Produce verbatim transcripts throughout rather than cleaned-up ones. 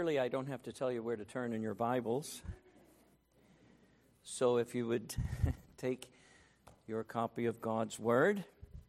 Clearly, I don't have to tell you where to turn in your Bibles. So if you would take your copy of God's Word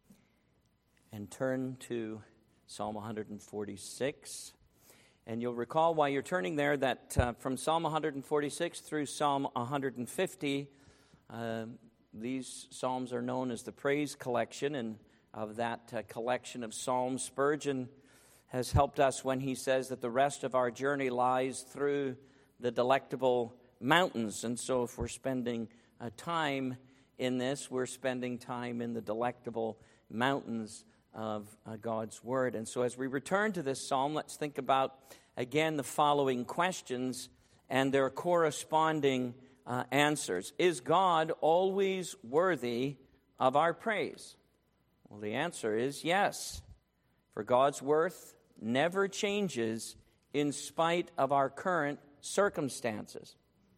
and turn to Psalm one forty-six. And you'll recall while you're turning there that uh, from Psalm one forty-six through Psalm one fifty, uh, these psalms are known as the praise collection. And of that uh, collection of psalms, Spurgeon has helped us when he says that the rest of our journey lies through the delectable mountains. And so if we're spending uh, time in this, we're spending time in the delectable mountains of uh, God's Word. And so as we return to this psalm, let's think about, again, the following questions and their corresponding uh, answers. Is God always worthy of our praise? Well, the answer is yes. For God's worth never changes in spite of our current circumstances.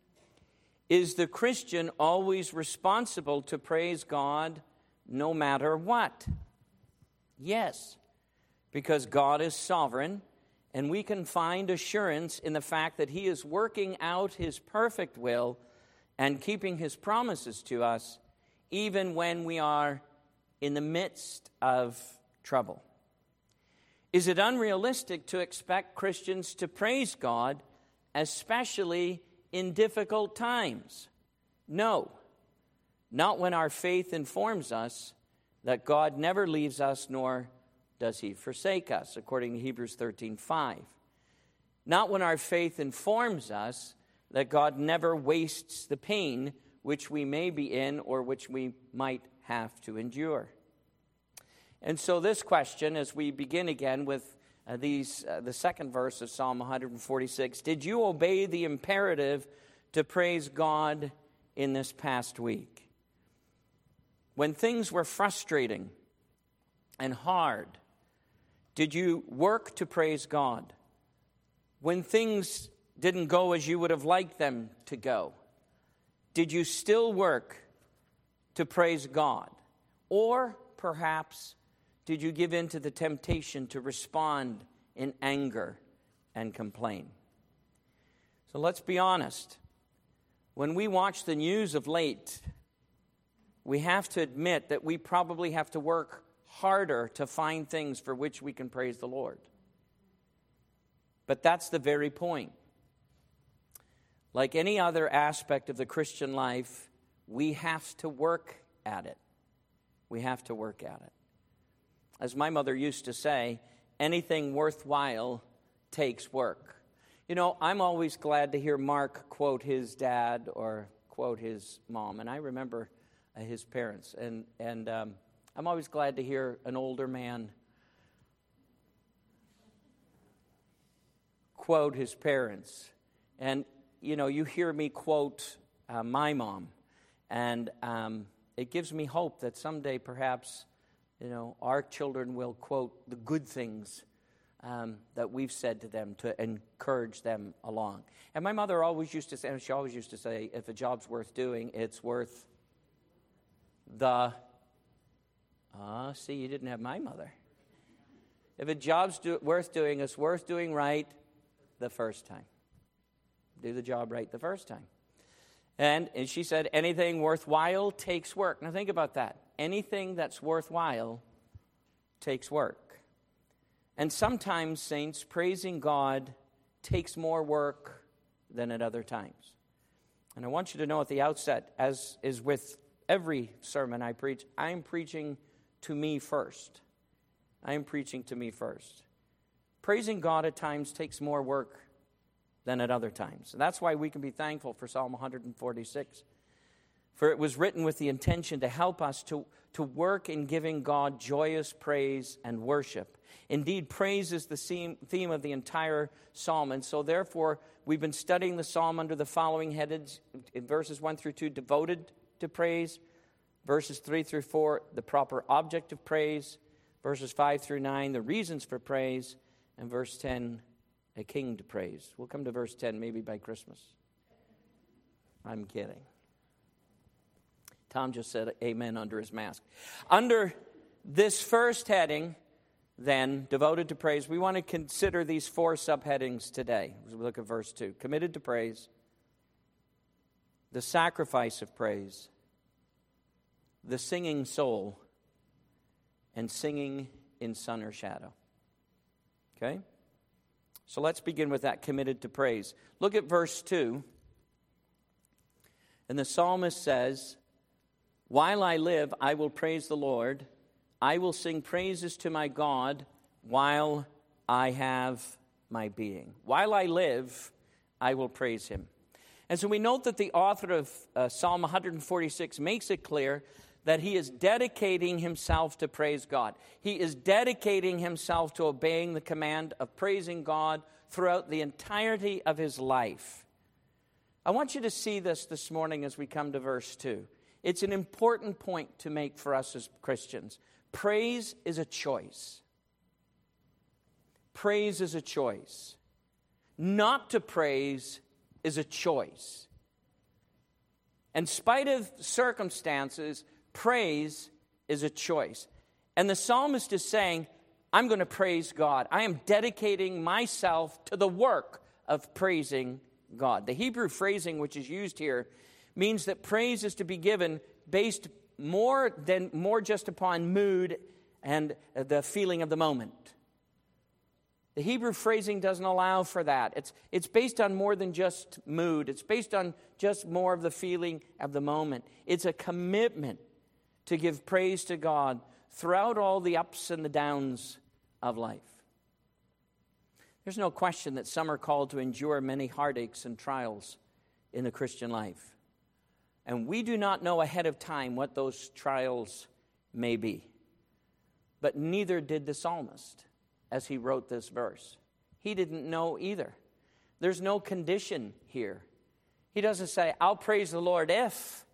Is the Christian always responsible to praise God no matter what? Yes, because God is sovereign, and we can find assurance in the fact that He is working out His perfect will and keeping His promises to us, even when we are in the midst of trouble. Is it unrealistic to expect Christians to praise God, especially in difficult times? No, not when our faith informs us that God never leaves us, nor does He forsake us, according to Hebrews thirteen five. Not when our faith informs us that God never wastes the pain which we may be in or which we might have to endure. And so this question, as we begin again with uh, these, uh, the second verse of Psalm one forty-six, did you obey the imperative to praise God in this past week? When things were frustrating and hard, did you work to praise God? When things didn't go as you would have liked them to go, did you still work to praise God? Or perhaps did you give in to the temptation to respond in anger and complain? So let's be honest. When we watch the news of late, we have to admit that we probably have to work harder to find things for which we can praise the Lord. But that's the very point. Like any other aspect of the Christian life, we have to work at it. We have to work at it. As my mother used to say, anything worthwhile takes work. You know, I'm always glad to hear Mark quote his dad or quote his mom. And I remember uh, his parents. And, and um, I'm always glad to hear an older man quote his parents. And, you know, you hear me quote uh, my mom. And um, it gives me hope that someday perhaps, you know, our children will quote the good things um, that we've said to them to encourage them along. And my mother always used to say, and she always used to say, if a job's worth doing, it's worth the, ah, uh, see, you didn't have my mother. If a job's do, worth doing, it's worth doing right the first time. Do the job right the first time. And, and she said, anything worthwhile takes work. Now think about that. Anything that's worthwhile takes work. And sometimes, saints, praising God takes more work than at other times. And I want you to know at the outset, as is with every sermon I preach, I'm preaching to me first. I am preaching to me first. Praising God at times takes more work than at other times. And that's why we can be thankful for Psalm one forty-six. For it was written with the intention to help us to, to work in giving God joyous praise and worship. Indeed, praise is the theme, theme of the entire psalm. And so therefore, we've been studying the psalm under the following headings. In verses one through two, devoted to praise. Verses three through four, the proper object of praise. Verses five through nine, the reasons for praise. And verse ten, a king to praise. We'll come to verse ten maybe by Christmas. I'm kidding. Tom just said amen under his mask. Under this first heading, then, devoted to praise, we want to consider these four subheadings today. We look at verse two. Committed to praise, the sacrifice of praise, the singing soul, and singing in sun or shadow. Okay? So let's begin with that, committed to praise. Look at verse two. And the psalmist says, "While I live, I will praise the Lord. I will sing praises to my God while I have my being." While I live, I will praise him. And so we note that the author of uh, Psalm one forty-six makes it clear that he is dedicating himself to praise God. He is dedicating himself to obeying the command of praising God throughout the entirety of his life. I want you to see this this morning as we come to verse two. It's an important point to make for us as Christians. Praise is a choice. Praise is a choice. Not to praise is a choice. In spite of circumstances, praise is a choice. And the psalmist is saying, I'm going to praise God. I am dedicating myself to the work of praising God. The Hebrew phrasing which is used here means that praise is to be given based more than more just upon mood and the feeling of the moment. The Hebrew phrasing doesn't allow for that. It's, it's based on more than just mood. It's based on just more of the feeling of the moment. It's a commitment to give praise to God throughout all the ups and the downs of life. There's no question that some are called to endure many heartaches and trials in the Christian life. And we do not know ahead of time what those trials may be. But neither did the psalmist as he wrote this verse. He didn't know either. There's no condition here. He doesn't say, I'll praise the Lord if.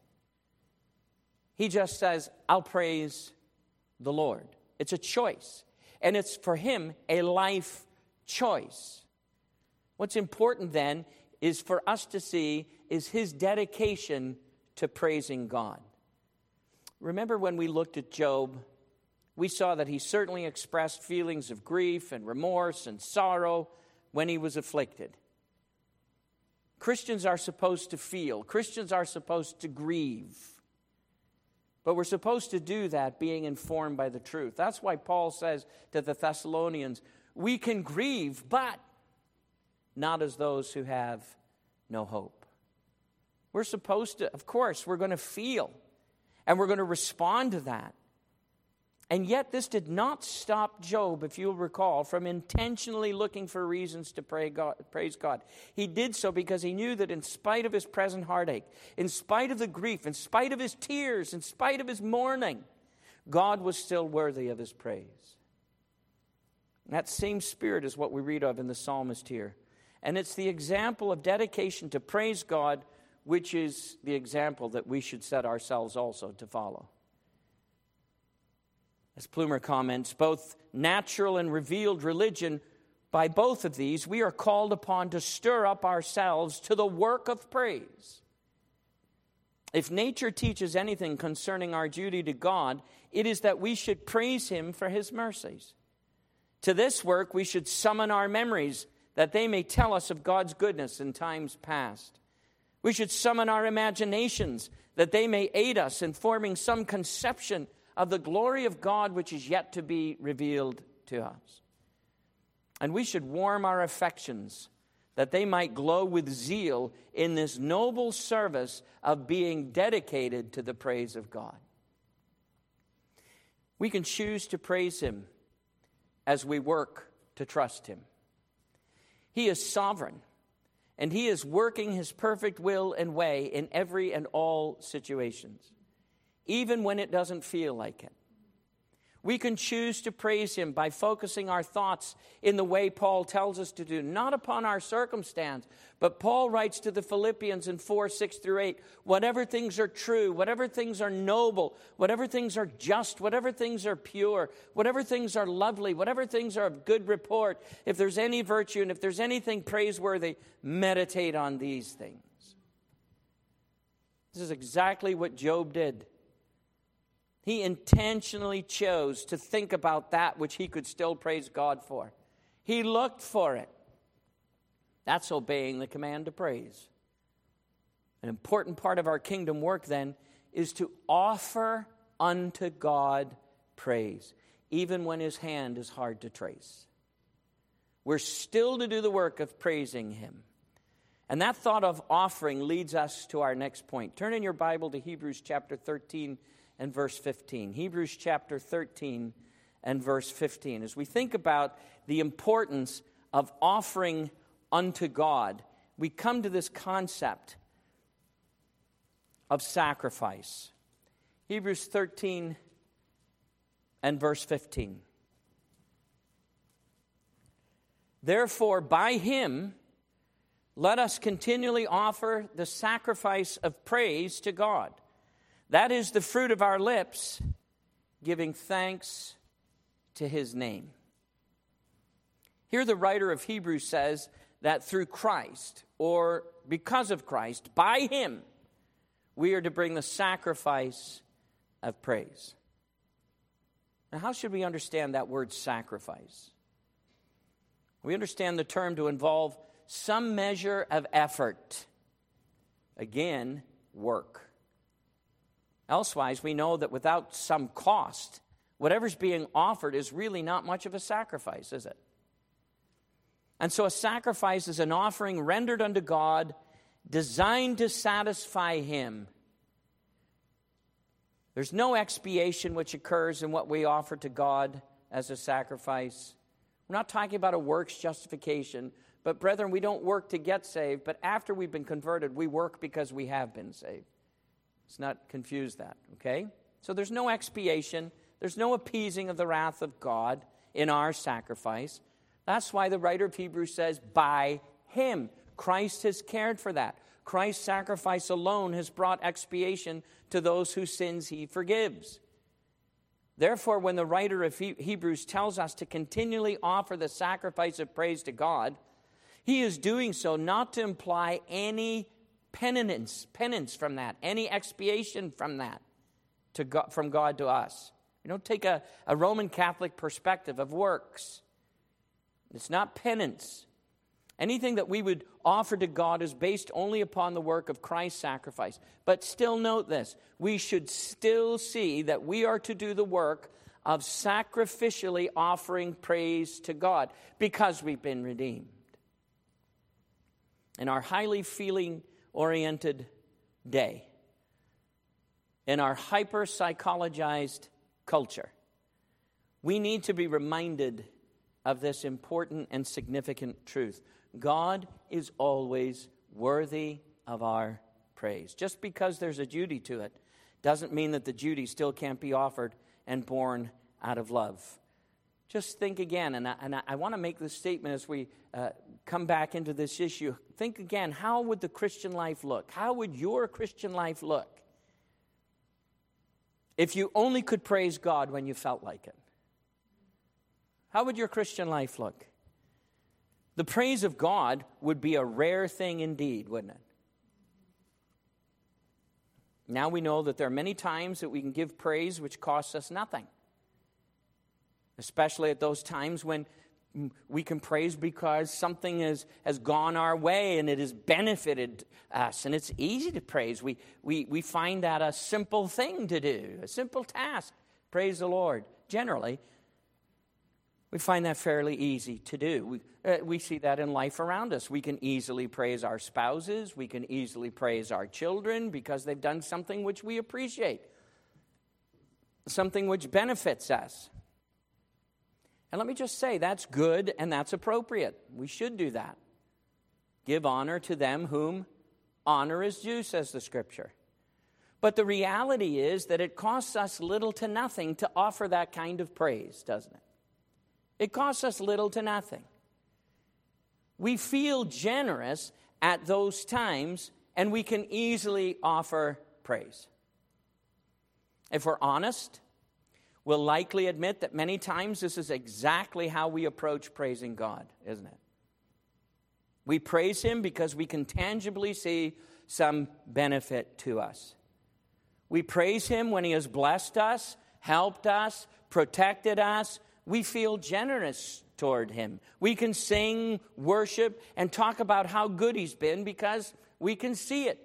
He just says, I'll praise the Lord. It's a choice. And it's for him a life choice. What's important then is for us to see is his dedication to praising God. Remember when we looked at Job, we saw that he certainly expressed feelings of grief and remorse and sorrow when he was afflicted. Christians are supposed to feel. Christians are supposed to grieve. But we're supposed to do that being informed by the truth. That's why Paul says to the Thessalonians, we can grieve, but not as those who have no hope. We're supposed to, of course, we're going to feel, and we're going to respond to that. And yet this did not stop Job, if you'll recall, from intentionally looking for reasons to pray God, praise God. He did so because he knew that in spite of his present heartache, in spite of the grief, in spite of his tears, in spite of his mourning, God was still worthy of his praise. And that same spirit is what we read of in the psalmist here. And it's the example of dedication to praise God, which is the example that we should set ourselves also to follow. As Plumer comments, both natural and revealed religion, by both of these, we are called upon to stir up ourselves to the work of praise. If nature teaches anything concerning our duty to God, it is that we should praise him for his mercies. To this work, we should summon our memories, that they may tell us of God's goodness in times past. We should summon our imaginations, that they may aid us in forming some conception of the glory of God which is yet to be revealed to us. And we should warm our affections, that they might glow with zeal in this noble service of being dedicated to the praise of God. We can choose to praise him as we work to trust him. He is sovereign, and he is working his perfect will and way in every and all situations, even when it doesn't feel like it. We can choose to praise him by focusing our thoughts in the way Paul tells us to do, not upon our circumstance, but Paul writes to the Philippians in four, six through eight, whatever things are true, whatever things are noble, whatever things are just, whatever things are pure, whatever things are lovely, whatever things are of good report, if there's any virtue and if there's anything praiseworthy, meditate on these things. This is exactly what Job did. He intentionally chose to think about that which he could still praise God for. He looked for it. That's obeying the command to praise. An important part of our kingdom work, then, is to offer unto God praise, even when his hand is hard to trace. We're still to do the work of praising him. And that thought of offering leads us to our next point. Turn in your Bible to Hebrews chapter thirteen and verse fifteen. Hebrews chapter thirteen and verse fifteen. As we think about the importance of offering unto God, we come to this concept of sacrifice. Hebrews thirteen and verse fifteen. Therefore, by him, let us continually offer the sacrifice of praise to God. That is the fruit of our lips, giving thanks to his name. Here the writer of Hebrews says that through Christ, or because of Christ, by him, we are to bring the sacrifice of praise. Now, how should we understand that word sacrifice? We understand the term to involve some measure of effort. Again, work. Elsewise, we know that without some cost, whatever's being offered is really not much of a sacrifice, is it? And so a sacrifice is an offering rendered unto God, designed to satisfy him. There's no expiation which occurs in what we offer to God as a sacrifice. We're not talking about a works justification, but brethren, we don't work to get saved, but after we've been converted, we work because we have been saved. Let's not confuse that, okay? So there's no expiation, there's no appeasing of the wrath of God in our sacrifice. That's why the writer of Hebrews says, by him. Christ has cared for that. Christ's sacrifice alone has brought expiation to those whose sins he forgives. Therefore, when the writer of Hebrews tells us to continually offer the sacrifice of praise to God, he is doing so not to imply any penance, penance from that, any expiation from that, to God, from God to us. We don't take a, a Roman Catholic perspective of works. It's not penance. Anything that we would offer to God is based only upon the work of Christ's sacrifice. But still note this, we should still see that we are to do the work of sacrificially offering praise to God because we've been redeemed. In our highly feeling-oriented day, in our hyper-psychologized culture, we need to be reminded of this important and significant truth. God is always worthy of our praise. Just because there's a duty to it doesn't mean that the duty still can't be offered and born out of love. Just think again, and I, and I want to make this statement as we uh, come back into this issue. Think again, how would the Christian life look? How would your Christian life look if you only could praise God when you felt like it? How would your Christian life look? The praise of God would be a rare thing indeed, wouldn't it? Now we know that there are many times that we can give praise which costs us nothing. Especially at those times when we can praise because something has, has gone our way and it has benefited us. And it's easy to praise. We, we, we find that a simple thing to do, a simple task. Praise the Lord. Generally, we find that fairly easy to do. We, uh, we see that in life around us. We can easily praise our spouses. We can easily praise our children because they've done something which we appreciate, something which benefits us. And let me just say, that's good and that's appropriate. We should do that. Give honor to them whom honor is due, says the Scripture. But the reality is that it costs us little to nothing to offer that kind of praise, doesn't it? It costs us little to nothing. We feel generous at those times, and we can easily offer praise. If we're honest, we'll likely admit that many times this is exactly how we approach praising God, isn't it? We praise Him because we can tangibly see some benefit to us. We praise him when he has blessed us, helped us, protected us. We feel generous toward him. We can sing, worship, and talk about how good he's been because we can see it.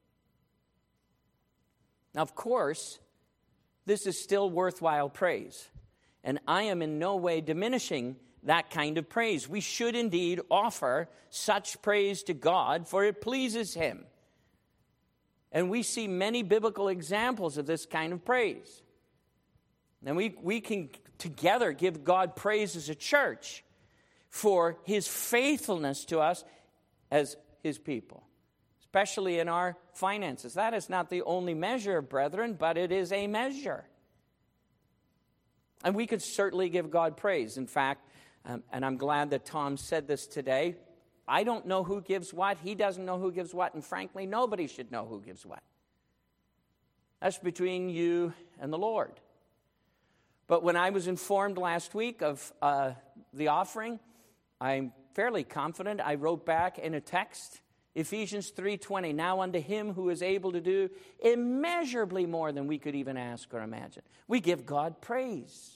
Now, of course, this is still worthwhile praise, and I am in no way diminishing that kind of praise. We should indeed offer such praise to God, for it pleases him. And we see many biblical examples of this kind of praise. And we, we can together give God praise as a church for his faithfulness to us as his people, especially in our finances. That is not the only measure, brethren, but it is a measure. And we could certainly give God praise. In fact, um, and I'm glad that Tom said this today, I don't know who gives what. He doesn't know who gives what. And frankly, nobody should know who gives what. That's between you and the Lord. But when I was informed last week of uh, the offering, I'm fairly confident. I wrote back in a text, Ephesians three twenty, now unto him who is able to do immeasurably more than we could even ask or imagine. We give God praise.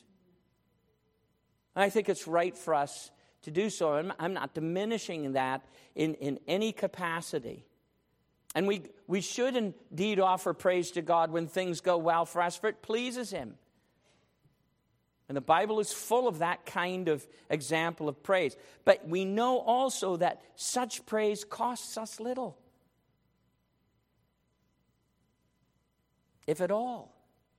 I think it's right for us to do so. I'm, I'm not diminishing that in, in any capacity. And we, we should indeed offer praise to God when things go well for us, for it pleases him. And the Bible is full of that kind of example of praise. But we know also that such praise costs us little, if at all.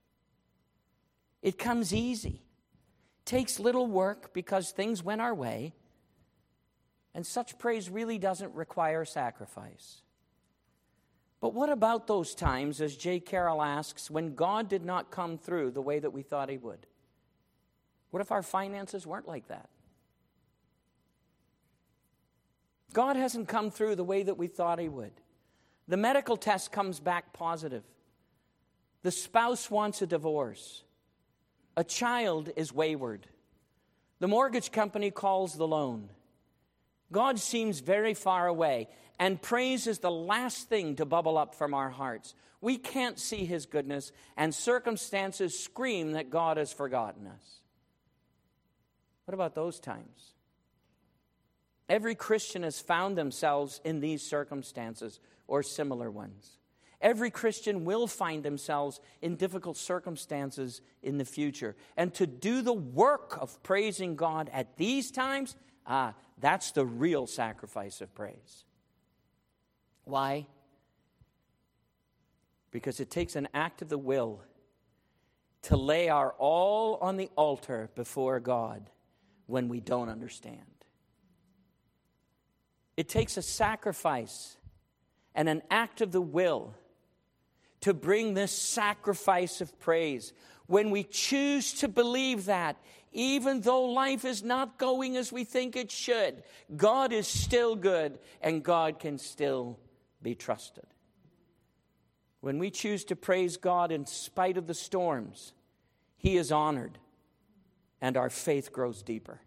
It comes easy. Takes little work because things went our way. And such praise really doesn't require sacrifice. But what about those times, as J. Carroll asks, when God did not come through the way that we thought he would? What if our finances weren't like that? God hasn't come through the way that we thought he would. The medical test comes back positive. The spouse wants a divorce. A child is wayward. The mortgage company calls the loan. God seems very far away, and praise is the last thing to bubble up from our hearts. We can't see his goodness, and circumstances scream that God has forgotten us. What about those times? Every Christian has found themselves in these circumstances or similar ones. Every Christian will find themselves in difficult circumstances in the future. And to do the work of praising God at these times, ah, that's the real sacrifice of praise. Why? Because it takes an act of the will to lay our all on the altar before God when we don't understand. It takes a sacrifice and an act of the will to bring this sacrifice of praise. When we choose to believe that, even though life is not going as we think it should, God is still good and God can still be trusted. When we choose to praise God in spite of the storms, he is honored and our faith grows deeper.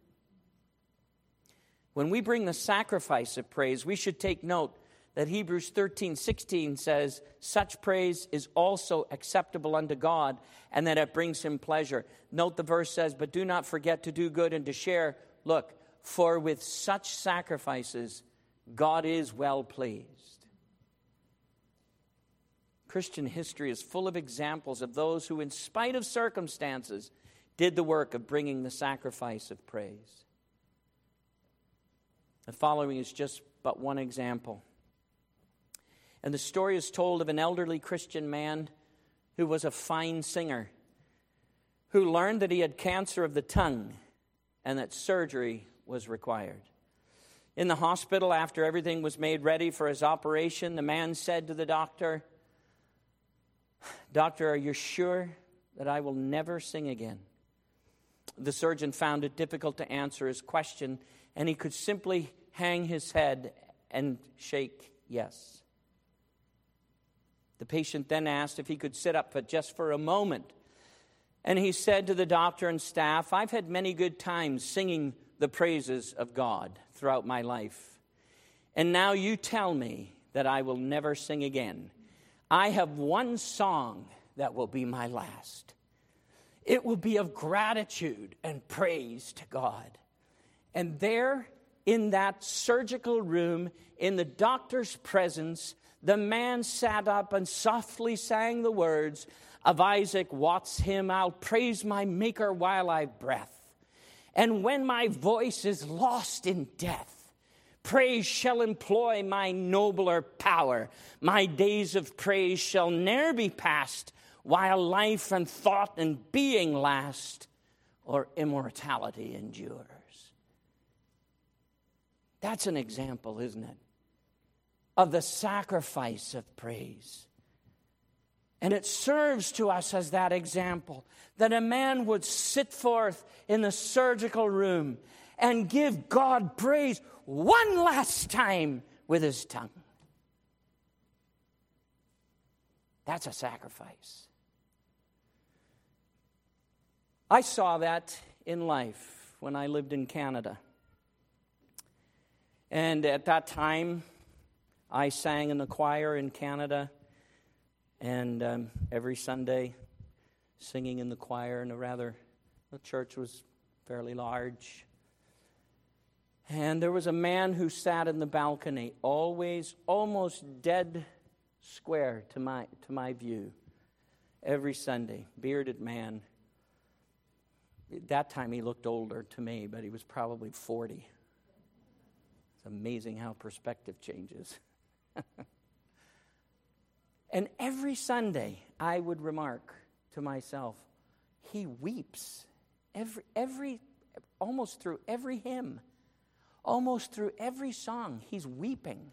When we bring the sacrifice of praise, we should take note that Hebrews thirteen sixteen says, such praise is also acceptable unto God, and that it brings him pleasure. Note the verse says, but do not forget to do good and to share. Look, for with such sacrifices, God is well pleased. Christian history is full of examples of those who, in spite of circumstances, did the work of bringing the sacrifice of praise. The following is just but one example. And the story is told of an elderly Christian man who was a fine singer, who learned that he had cancer of the tongue and that surgery was required. In the hospital, after everything was made ready for his operation, the man said to the doctor, "Doctor, are you sure that I will never sing again?" The surgeon found it difficult to answer his question, and he could simply hang his head and shake yes. The patient then asked if he could sit up for just for a moment. And he said to the doctor and staff, "I've had many good times singing the praises of God throughout my life. And now you tell me that I will never sing again. I have one song that will be my last. It will be of gratitude and praise to God. And there, in that surgical room, in the doctor's presence, the man sat up and softly sang the words of Isaac Watts' hymn, I'll praise my Maker while I've breath. And when my voice is lost in death, praise shall employ my nobler power. My days of praise shall ne'er be past, while life and thought and being last, or immortality endures. That's an example, isn't it, of the sacrifice of praise. And it serves to us as that example, that a man would sit forth in the surgical room and give God praise one last time with his tongue. That's a sacrifice. I saw that in life when I lived in Canada. And at that time, I sang in the choir in Canada. And um, every Sunday, singing in the choir in a rather, the church was fairly large. And there was a man who sat in the balcony, always almost dead square to my to my view, every Sunday, bearded man. At that time he looked older to me, but he was probably forty. It's amazing how perspective changes. And every Sunday, I would remark to myself, he weeps. Every, every, almost through every hymn, almost through every song, he's weeping.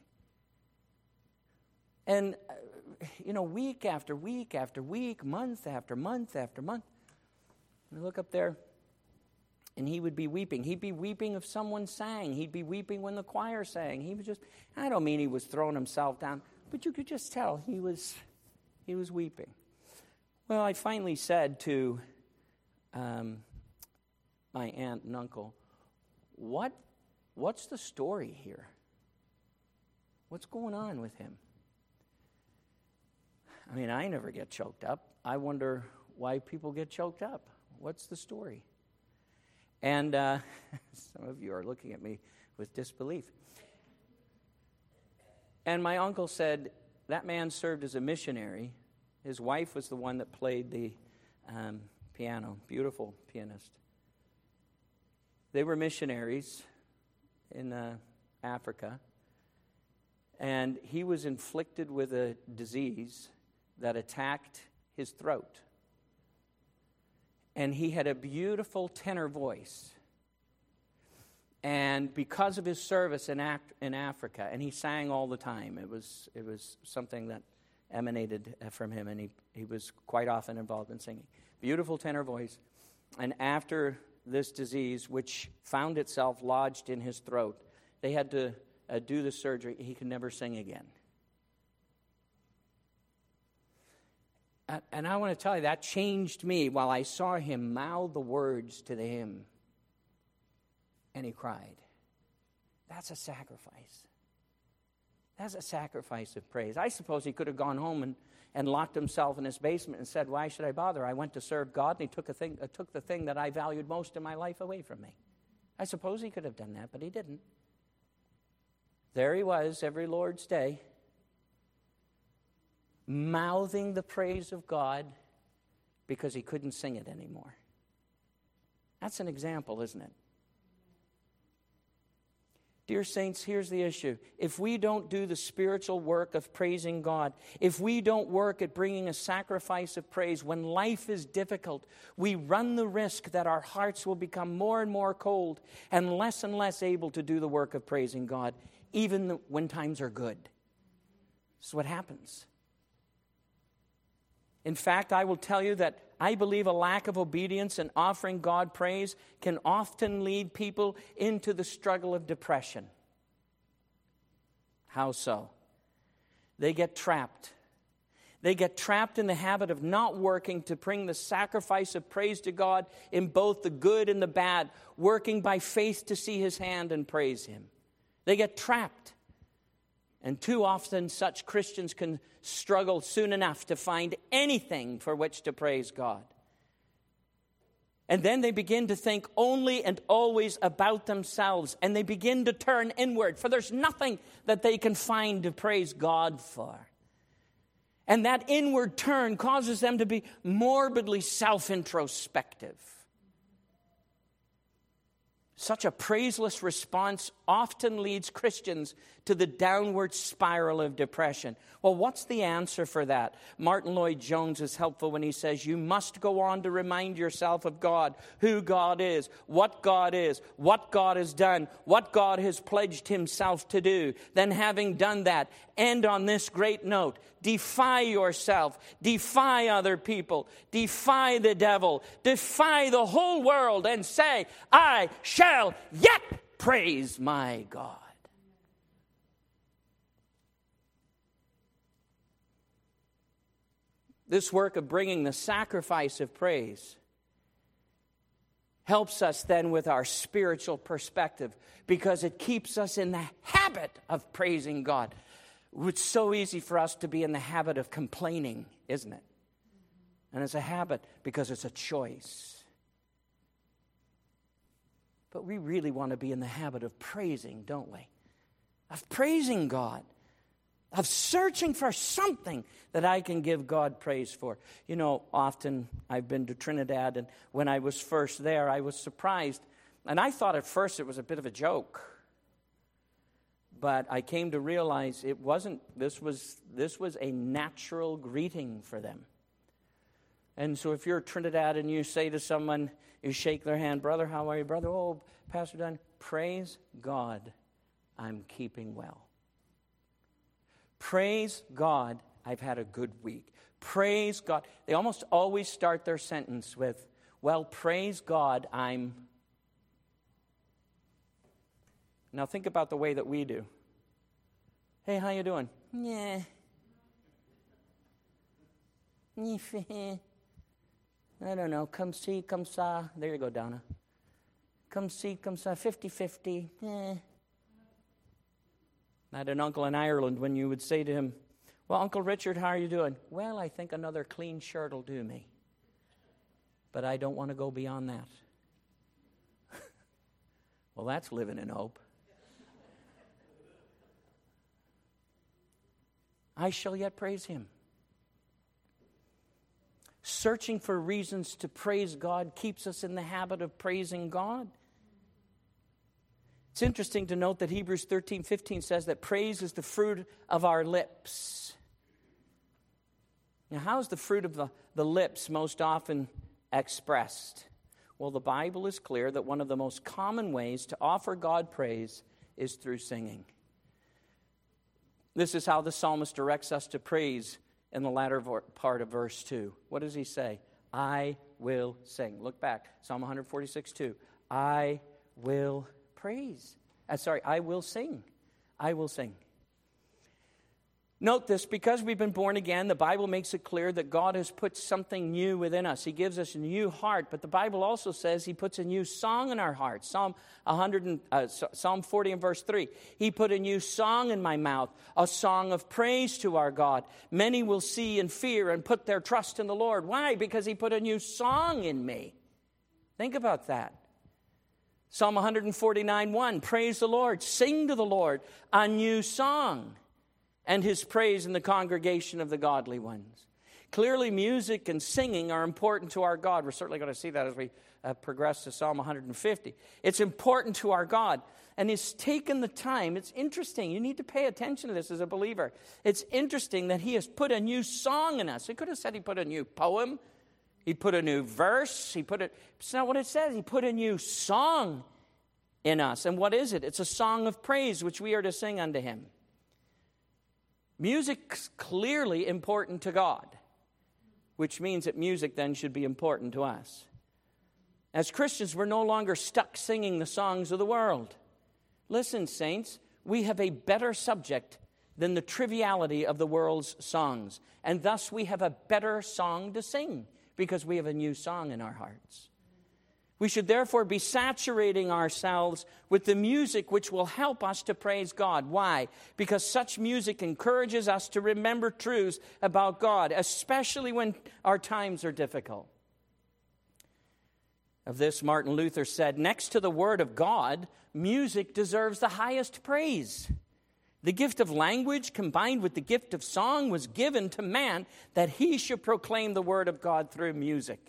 And, uh, you know, week after week after week, month after month after month, I look up there, and he would be weeping. He'd be weeping if someone sang. He'd be weeping when the choir sang. He was just, I don't mean he was throwing himself down, but you could just tell he was he was weeping. Well, I finally said to um, my aunt and uncle, what what's the story here? What's going on with him? I mean, I never get choked up. I wonder why people get choked up. What's the story? And uh, some of you are looking at me with disbelief. And my uncle said, that man served as a missionary. His wife was the one that played the um, piano, beautiful pianist. They were missionaries in uh, Africa. And he was inflicted with a disease that attacked his throat. And he had a beautiful tenor voice. And because of his service in, Af- in Africa, and he sang all the time, it was it was something that emanated from him, and he, he was quite often involved in singing. Beautiful tenor voice. And after this disease, which found itself lodged in his throat, they had to uh, do the surgery. He could never sing again. Uh, and I want to tell you, that changed me while I saw him mouth the words to the hymn. And he cried. That's a sacrifice. That's a sacrifice of praise. I suppose he could have gone home and, and locked himself in his basement and said, why should I bother? I went to serve God, and he took, a thing, uh, took the thing that I valued most in my life away from me. I suppose he could have done that, but he didn't. There he was every Lord's Day, mouthing the praise of God because he couldn't sing it anymore. That's an example, isn't it? Dear saints, here's the issue. If we don't do the spiritual work of praising God, if we don't work at bringing a sacrifice of praise when life is difficult, we run the risk that our hearts will become more and more cold and less and less able to do the work of praising God, even when times are good. This is what happens. In fact, I will tell you that I believe a lack of obedience and offering God praise can often lead people into the struggle of depression. How so? They get trapped. They get trapped in the habit of not working to bring the sacrifice of praise to God in both the good and the bad, working by faith to see His hand and praise Him. They get trapped. And too often such Christians can struggle soon enough to find anything for which to praise God. And then they begin to think only and always about themselves, and they begin to turn inward, for there's nothing that they can find to praise God for. And that inward turn causes them to be morbidly self-introspective. Such a praiseless response often leads Christians to the downward spiral of depression. Well, what's the answer for that? Martin Lloyd-Jones is helpful when he says, you must go on to remind yourself of God, who God is, what God is, what God has done, what God has pledged himself to do. Then having done that, end on this great note. Defy yourself, defy other people, defy the devil, defy the whole world and say, I shall yet praise my God. This work of bringing the sacrifice of praise helps us then with our spiritual perspective, because it keeps us in the habit of praising God. It's so easy for us to be in the habit of complaining, isn't it? And it's a habit because it's a choice. But we really want to be in the habit of praising, don't we? Of praising God. Of searching for something that I can give God praise for. You know, often I've been to Trinidad, and when I was first there, I was surprised. And I thought at first it was a bit of a joke. But I came to realize it wasn't. This was, this was a natural greeting for them. And so if you're Trinidad and you say to someone, you shake their hand, brother, how are you, brother? Oh, Pastor Dunn, praise God, I'm keeping well. Praise God, I've had a good week. Praise God. They almost always start their sentence with, well, praise God, I'm... Now think about the way that we do. Hey, how you doing? Yeah. I don't know. Come see, come saw. There you go, Donna. Come see, come saw. fifty-fifty. Eh. I had an uncle in Ireland when you would say to him, well, Uncle Richard, how are you doing? Well, I think another clean shirt will do me. But I don't want to go beyond that. Well, that's living in hope. I shall yet praise him. Searching for reasons to praise God keeps us in the habit of praising God. It's interesting to note that Hebrews thirteen fifteen says that praise is the fruit of our lips. Now, how is the fruit of the, the lips most often expressed? Well, the Bible is clear that one of the most common ways to offer God praise is through singing. This is how the psalmist directs us to praise in the latter part of verse two. What does he say? I will sing. Look back, Psalm one forty-six two. I will praise. Uh, sorry, I will sing. I will sing. Note this, because we've been born again, the Bible makes it clear that God has put something new within us. He gives us a new heart, but the Bible also says he puts a new song in our hearts. Psalm one hundred, uh, Psalm forty and verse three. He put a new song in my mouth, a song of praise to our God. Many will see and fear and put their trust in the Lord. Why? Because he put a new song in me. Think about that. Psalm one forty-nine one. Praise the Lord. Sing to the Lord a new song, and his praise in the congregation of the godly ones. Clearly, music and singing are important to our God. We're certainly going to see that as we uh, progress to Psalm one fifty. It's important to our God, and he's taken the time. It's interesting. You need to pay attention to this as a believer. It's interesting that he has put a new song in us. He could have said he put a new poem. He put a new verse. He put it. It's not what it says. He put a new song in us. And what is it? It's a song of praise, which we are to sing unto him. Music's clearly important to God, which means that music then should be important to us. As Christians, we're no longer stuck singing the songs of the world. Listen, saints, we have a better subject than the triviality of the world's songs, and thus we have a better song to sing because we have a new song in our hearts. We should therefore be saturating ourselves with the music which will help us to praise God. Why? Because such music encourages us to remember truths about God, especially when our times are difficult. Of this, Martin Luther said, "Next to the Word of God, music deserves the highest praise. The gift of language combined with the gift of song was given to man that he should proclaim the Word of God through music."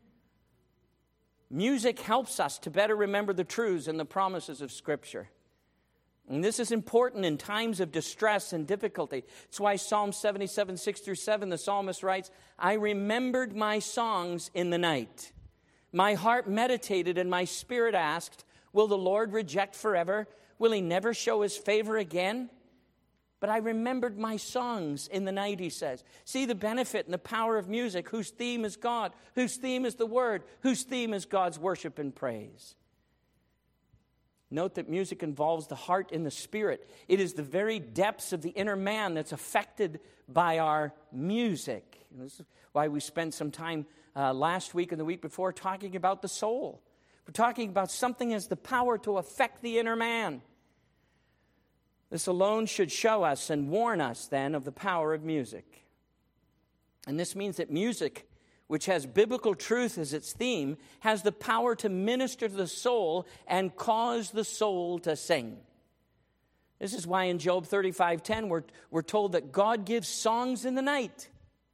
Music helps us to better remember the truths and the promises of Scripture. And this is important in times of distress and difficulty. That's why Psalm seventy-seven, six through seven, the psalmist writes, "I remembered my songs in the night. My heart meditated and my spirit asked, will the Lord reject forever? Will he never show his favor again? But I remembered my songs in the night," he says. See the benefit and the power of music, whose theme is God, whose theme is the Word, whose theme is God's worship and praise. Note that music involves the heart and the spirit. It is the very depths of the inner man that's affected by our music. And this is why we spent some time uh, last week and the week before talking about the soul. We're talking about something has the power to affect the inner man. This alone should show us and warn us then of the power of music. And this means that music, which has biblical truth as its theme, has the power to minister to the soul and cause the soul to sing. This is why in Job thirty-five ten we're, we're told that God gives songs in the night.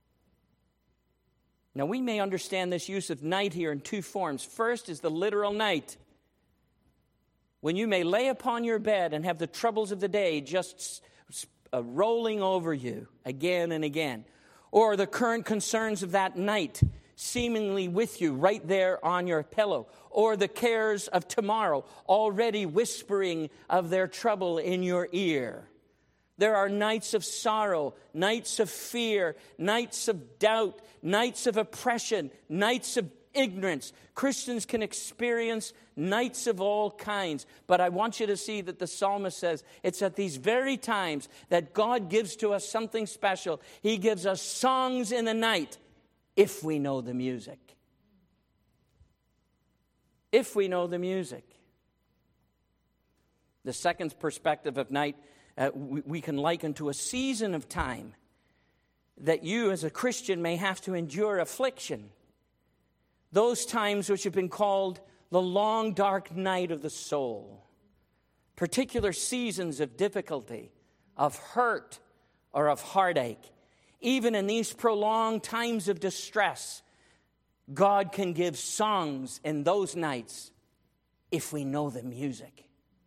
Now we may understand this use of night here in two forms. First is the literal night, when you may lay upon your bed and have the troubles of the day just uh, rolling over you again and again. Or the current concerns of that night seemingly with you right there on your pillow. Or the cares of tomorrow already whispering of their trouble in your ear. There are nights of sorrow, nights of fear, nights of doubt, nights of oppression, nights of ignorance. Christians can experience nights of all kinds. But I want you to see that the psalmist says it's at these very times that God gives to us something special. He gives us songs in the night if we know the music. If we know the music. The second perspective of night uh, we, we can liken to a season of time that you as a Christian may have to endure affliction. Those times which have been called the long, dark night of the soul. Particular seasons of difficulty, of hurt, or of heartache. Even in these prolonged times of distress, God can give songs in those nights if we know the music.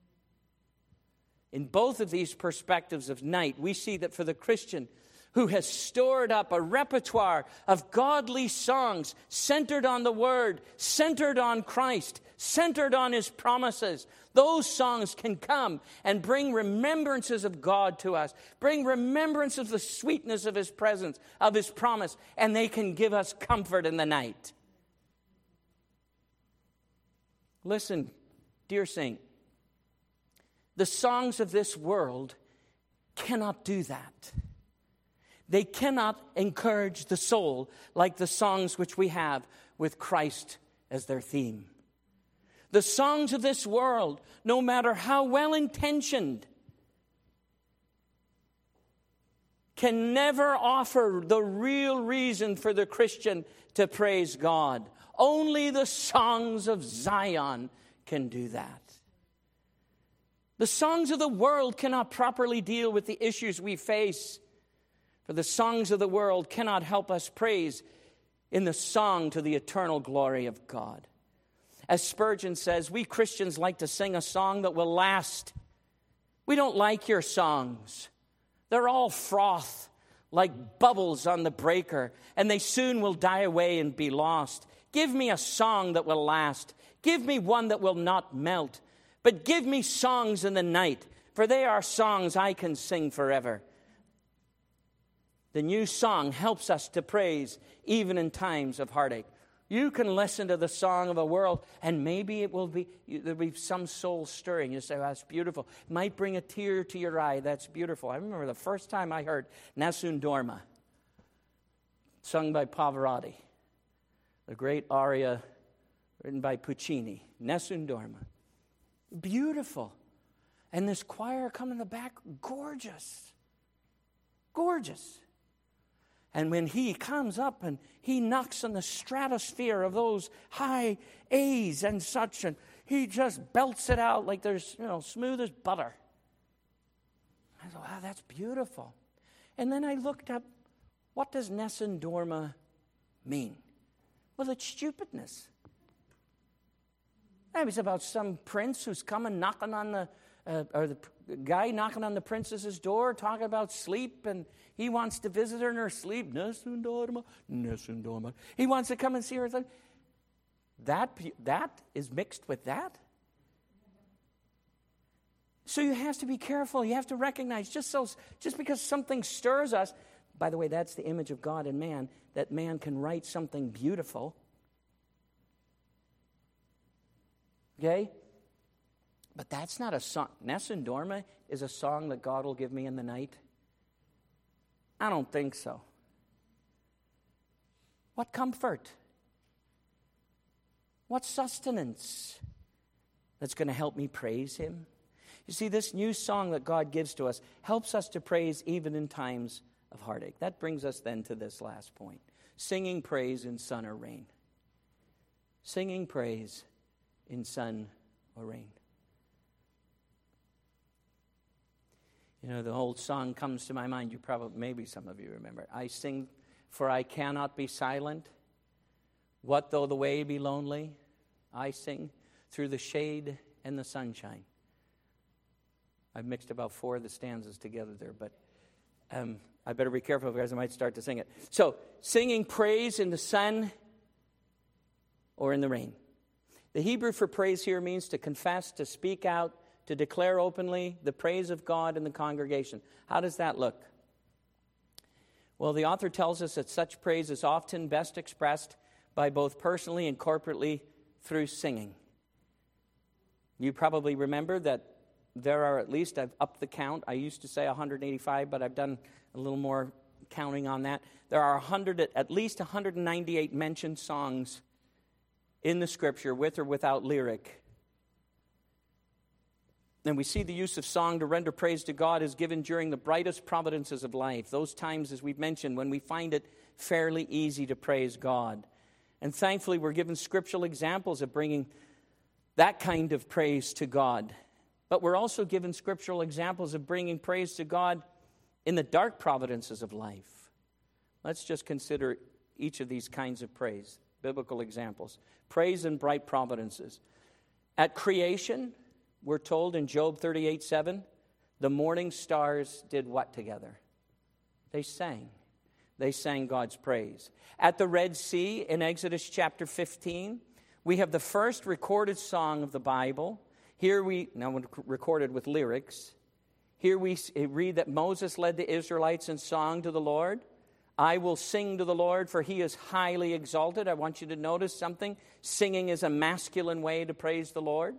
In both of these perspectives of night, we see that for the Christian who has stored up a repertoire of godly songs centered on the Word, centered on Christ, centered on His promises. Those songs can come and bring remembrances of God to us, bring remembrance of the sweetness of His presence, of His promise, and they can give us comfort in the night. Listen, dear saint, the songs of this world cannot do that. They cannot encourage the soul like the songs which we have with Christ as their theme. The songs of this world, no matter how well-intentioned, can never offer the real reason for the Christian to praise God. Only the songs of Zion can do that. The songs of the world cannot properly deal with the issues we face. For the songs of the world cannot help us praise in the song to the eternal glory of God. As Spurgeon says, we Christians like to sing a song that will last. We don't like your songs. They're all froth, like bubbles on the breaker, and they soon will die away and be lost. Give me a song that will last. Give me one that will not melt. But give me songs in the night, for they are songs I can sing forever. The new song helps us to praise even in times of heartache. You can listen to the song of a world, and maybe it will be, there'll be some soul stirring. You say, oh, that's beautiful. It might bring a tear to your eye. That's beautiful. I remember the first time I heard Nessun Dorma, sung by Pavarotti, the great aria written by Puccini, Nessun Dorma. Beautiful. And this choir come in the back, gorgeous. Gorgeous. And when he comes up and he knocks on the stratosphere of those high A's and such, and he just belts it out like there's, you know, smooth as butter. I thought, wow, that's beautiful. And then I looked up, what does Nessun Dorma mean? Well, it's stupidness. It was about some prince who's coming knocking on the, uh, or the guy knocking on the princess's door, talking about sleep, and he wants to visit her in her sleep. Nessun Dorma, Nessun Dorma. He wants to come and see her. That, that is mixed with that? So you have to be careful. You have to recognize, just so, just because something stirs us, by the way, that's the image of God in man, that man can write something beautiful. Okay? But that's not a song. Nessun Dorma is a song that God will give me in the night? I don't think so. What comfort? What sustenance that's going to help me praise Him? You see, this new song that God gives to us helps us to praise even in times of heartache. That brings us then to this last point. Singing praise in sun or rain. Singing praise in sun or rain. You know, the old song comes to my mind. You probably, maybe some of you remember it. I sing, for I cannot be silent. What though the way be lonely? I sing through the shade and the sunshine. I've mixed about four of the stanzas together there, but um, I better be careful because I might start to sing it. So, singing praise in the sun or in the rain. The Hebrew for praise here means to confess, to speak out, to declare openly the praise of God in the congregation. How does that look? Well, the author tells us that such praise is often best expressed by both personally and corporately through singing. You probably remember that there are at least, I've upped the count. I used to say one hundred eighty-five, but I've done a little more counting on that. There are one hundred, at least one hundred ninety-eight mentioned songs in the Scripture, with or without lyric. And we see the use of song to render praise to God is given during the brightest providences of life. Those times, as we've mentioned, when we find it fairly easy to praise God. And thankfully, we're given scriptural examples of bringing that kind of praise to God. But we're also given scriptural examples of bringing praise to God in the dark providences of life. Let's just consider each of these kinds of praise, biblical examples. Praise in bright providences. At creation, we're told in Job thirty-eight seven, the morning stars did what together? They sang. They sang God's praise. At the Red Sea in Exodus chapter fifteen, we have the first recorded song of the Bible. Here we, now recorded with lyrics, here we read that Moses led the Israelites in song to the Lord. I will sing to the Lord, for He is highly exalted. I want you to notice something. Singing is a masculine way to praise the Lord.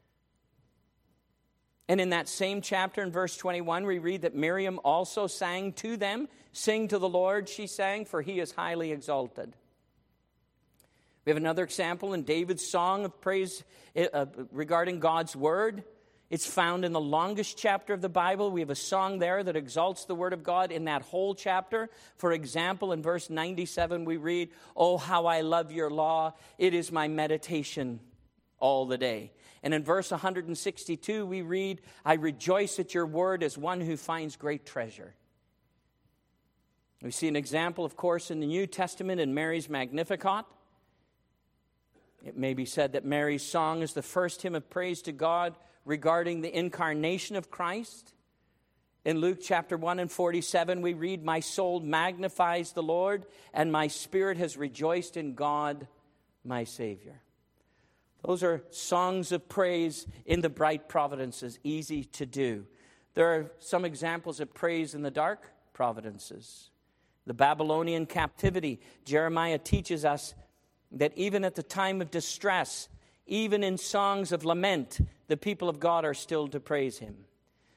And in that same chapter, in verse twenty-one, we read that Miriam also sang to them. Sing to the Lord, she sang, for He is highly exalted. We have another example in David's song of praise uh, regarding God's word. It's found in the longest chapter of the Bible. We have a song there that exalts the word of God in that whole chapter. For example, in verse ninety-seven, we read, "Oh, how I love your law. It is my meditation all the day." And in verse one hundred sixty-two, we read, "I rejoice at your word as one who finds great treasure." We see an example, of course, in the New Testament in Mary's Magnificat. It may be said that Mary's song is the first hymn of praise to God regarding the incarnation of Christ. In Luke chapter one and forty-seven, we read, "My soul magnifies the Lord, and my spirit has rejoiced in God, my Savior." Those are songs of praise in the bright providences, easy to do. There are some examples of praise in the dark providences. The Babylonian captivity, Jeremiah teaches us that even at the time of distress, even in songs of lament, the people of God are still to praise Him.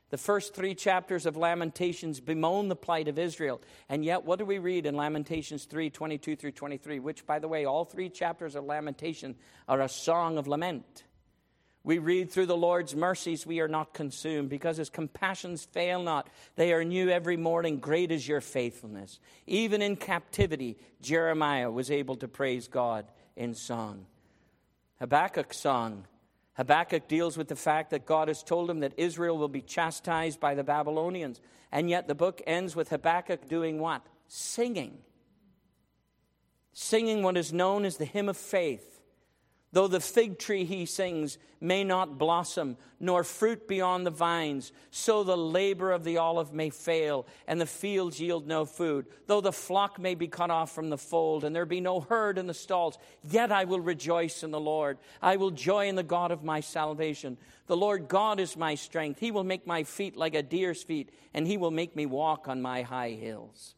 The first three chapters of Lamentations bemoan the plight of Israel. And yet, what do we read in Lamentations three, twenty-two through twenty-three? Which, by the way, all three chapters of Lamentation are a song of lament. We read, through the Lord's mercies we are not consumed, because his compassions fail not. They are new every morning. Great is your faithfulness. Even in captivity, Jeremiah was able to praise God in song. Habakkuk's song. Habakkuk deals with the fact that God has told him that Israel will be chastised by the Babylonians. And yet the book ends with Habakkuk doing what? Singing. Singing what is known as the hymn of faith. Though the fig tree, he sings, may not blossom, nor fruit be on the vines, so the labor of the olive may fail, and the fields yield no food. Though the flock may be cut off from the fold, and there be no herd in the stalls, yet I will rejoice in the Lord. I will joy in the God of my salvation. The Lord God is my strength. He will make my feet like a deer's feet, and he will make me walk on my high hills.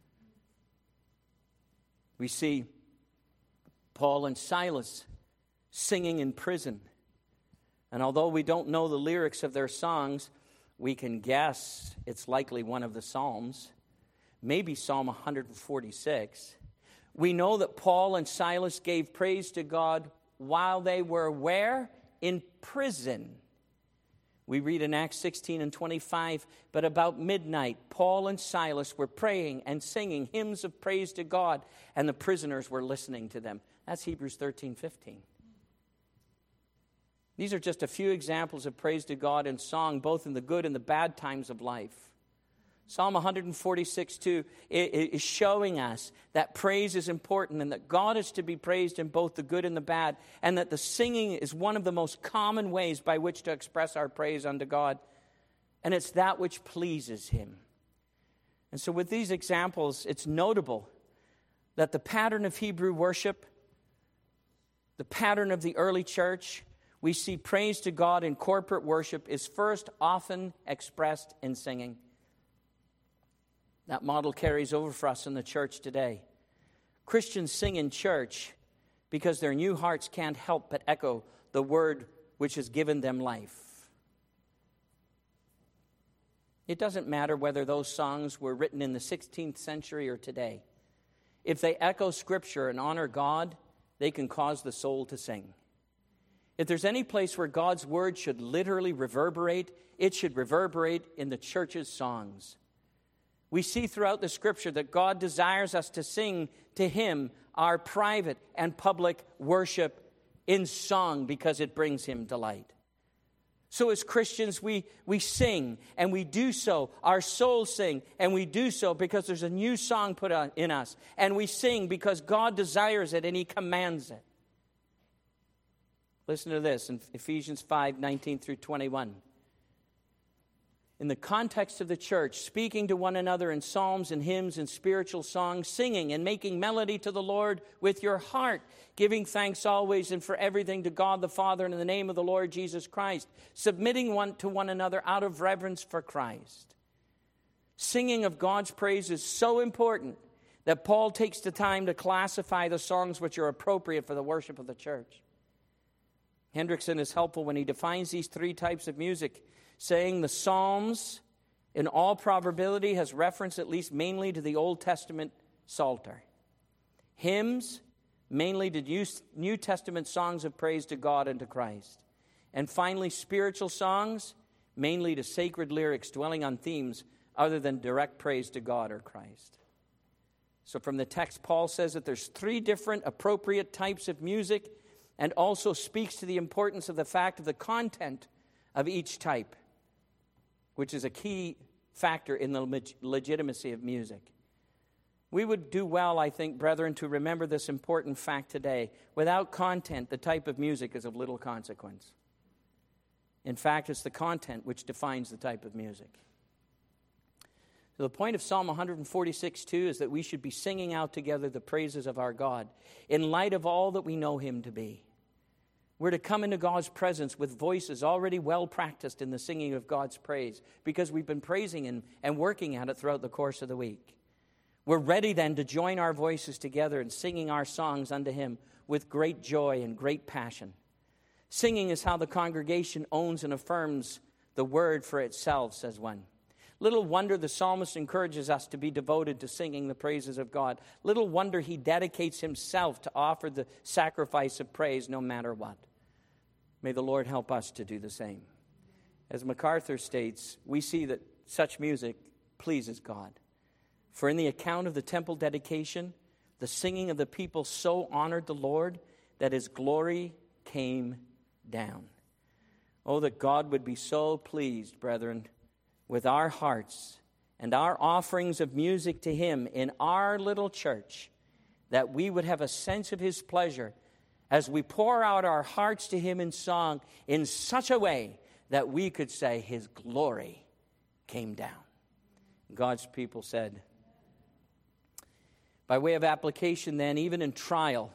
We see Paul and Silas singing in prison. And although we don't know the lyrics of their songs, we can guess it's likely one of the Psalms, maybe Psalm one forty-six. We know that Paul and Silas gave praise to God while they were where? In prison. We read in Acts sixteen and twenty-five, but about midnight, Paul and Silas were praying and singing hymns of praise to God, and the prisoners were listening to them. That's Hebrews thirteen fifteen. These are just a few examples of praise to God in song, both in the good and the bad times of life. Psalm one forty-six two is showing us that praise is important and that God is to be praised in both the good and the bad, and that the singing is one of the most common ways by which to express our praise unto God, and it's that which pleases him. And so with these examples, it's notable that the pattern of Hebrew worship, the pattern of the early church, we see praise to God in corporate worship is first often expressed in singing. That model carries over for us in the church today. Christians sing in church because their new hearts can't help but echo the word which has given them life. It doesn't matter whether those songs were written in the sixteenth century or today. If they echo Scripture and honor God, they can cause the soul to sing. If there's any place where God's word should literally reverberate, it should reverberate in the church's songs. We see throughout the Scripture that God desires us to sing to him our private and public worship in song because it brings him delight. So as Christians, we, we sing, and we do so. Our souls sing, and we do so because there's a new song put in us. And we sing because God desires it and he commands it. Listen to this in Ephesians five nineteen through twenty-one. In the context of the church, speaking to one another in psalms and hymns and spiritual songs, singing and making melody to the Lord with your heart, giving thanks always and for everything to God the Father in the name of the Lord Jesus Christ, submitting one to one another out of reverence for Christ. Singing of God's praise is so important that Paul takes the time to classify the songs which are appropriate for the worship of the church. Hendrickson is helpful when he defines these three types of music, saying the Psalms, in all probability, has reference at least mainly to the Old Testament Psalter. Hymns, mainly to New Testament songs of praise to God and to Christ. And finally, spiritual songs, mainly to sacred lyrics dwelling on themes other than direct praise to God or Christ. So from the text, Paul says that there's three different appropriate types of music, and also speaks to the importance of the fact of the content of each type, which is a key factor in the legitimacy of music. We would do well, I think, brethren, to remember this important fact today. Without content, the type of music is of little consequence. In fact, it's the content which defines the type of music. So the point of Psalm one forty-six two is that we should be singing out together the praises of our God in light of all that we know him to be. We're to come into God's presence with voices already well practiced in the singing of God's praise because we've been praising him and working at it throughout the course of the week. We're ready then to join our voices together in singing our songs unto him with great joy and great passion. Singing is how the congregation owns and affirms the word for itself, says one. Little wonder the psalmist encourages us to be devoted to singing the praises of God. Little wonder he dedicates himself to offer the sacrifice of praise no matter what. May the Lord help us to do the same. As MacArthur states, we see that such music pleases God. For in the account of the temple dedication, the singing of the people so honored the Lord that his glory came down. Oh, that God would be so pleased, brethren, with our hearts and our offerings of music to him in our little church, that we would have a sense of his pleasure as we pour out our hearts to him in song in such a way that we could say his glory came down. God's people said. By way of application then, even in trial,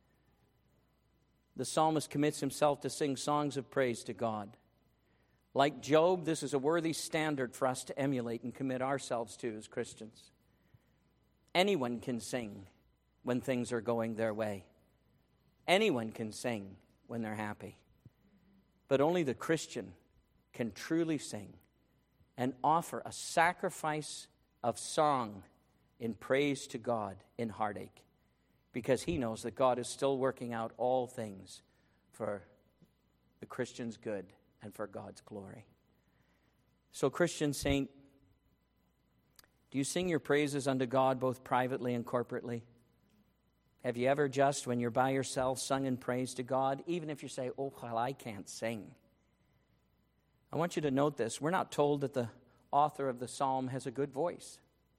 the psalmist commits himself to sing songs of praise to God. Like Job, this is a worthy standard for us to emulate and commit ourselves to as Christians. Anyone can sing when things are going their way. Anyone can sing when they're happy. But only the Christian can truly sing and offer a sacrifice of song in praise to God in heartache, because he knows that God is still working out all things for the Christian's good and for God's glory. So, Christian saint, do you sing your praises unto God both privately and corporately? Have you ever just, when you're by yourself, sung in praise to God, even if you say, oh, well, I can't sing? I want you to note this. We're not told that the author of the psalm has a good voice.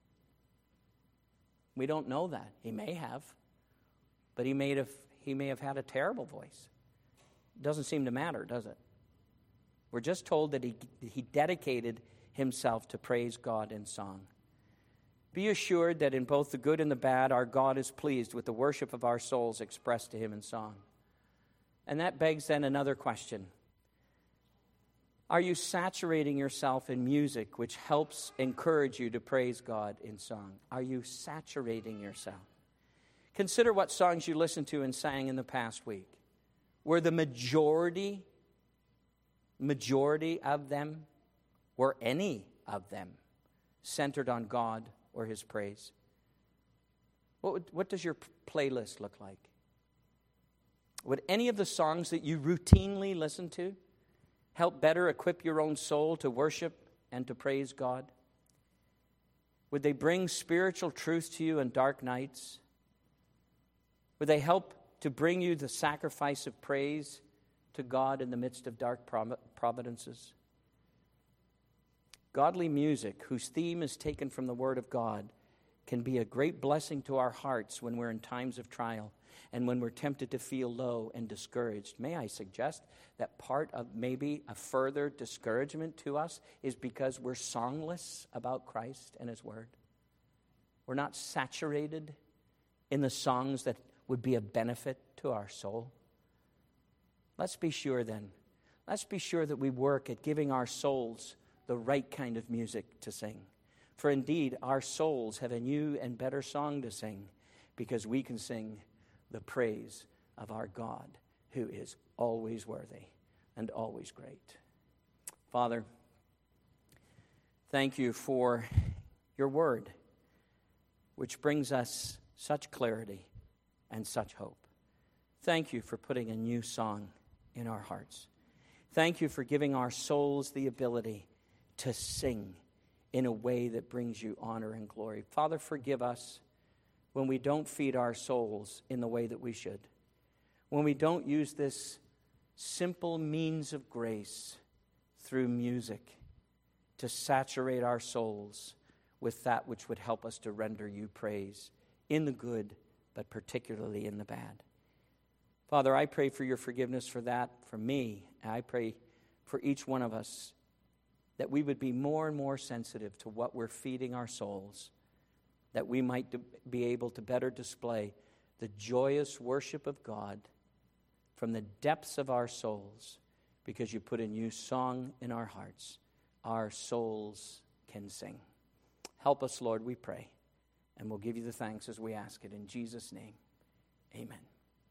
We don't know that. He may have, but he may have, he may have had a terrible voice. It doesn't seem to matter, does it? We're just told that he, he dedicated himself to praise God in song. Be assured that in both the good and the bad, our God is pleased with the worship of our souls expressed to him in song. And that begs then another question. Are you saturating yourself in music which helps encourage you to praise God in song? Are you saturating yourself? Consider what songs you listened to and sang in the past week. Were the majority, majority of them, were any of them centered on God or his praise? What, would, what does your playlist look like? Would any of the songs that you routinely listen to help better equip your own soul to worship and to praise God? Would they bring spiritual truth to you in dark nights? Would they help to bring you the sacrifice of praise to God in the midst of dark providences? Godly music, whose theme is taken from the Word of God, can be a great blessing to our hearts when we're in times of trial and when we're tempted to feel low and discouraged. May I suggest that part of maybe a further discouragement to us is because we're songless about Christ and his Word. We're not saturated in the songs that would be a benefit to our soul. Let's be sure then, let's be sure that we work at giving our souls the right kind of music to sing. For indeed, our souls have a new and better song to sing, because we can sing the praise of our God, who is always worthy and always great. Father, thank you for your word, which brings us such clarity and such hope. Thank you for putting a new song in our hearts. Thank you for giving our souls the ability to sing in a way that brings you honor and glory. Father, forgive us when we don't feed our souls in the way that we should, when we don't use this simple means of grace through music to saturate our souls with that which would help us to render you praise in the good, but particularly in the bad. Father, I pray for your forgiveness for that, for me, and I pray for each one of us that we would be more and more sensitive to what we're feeding our souls, that we might be able to better display the joyous worship of God from the depths of our souls, because you put a new song in our hearts. Our souls can sing. Help us, Lord, we pray, and we'll give you the thanks as we ask it in Jesus' name. Amen.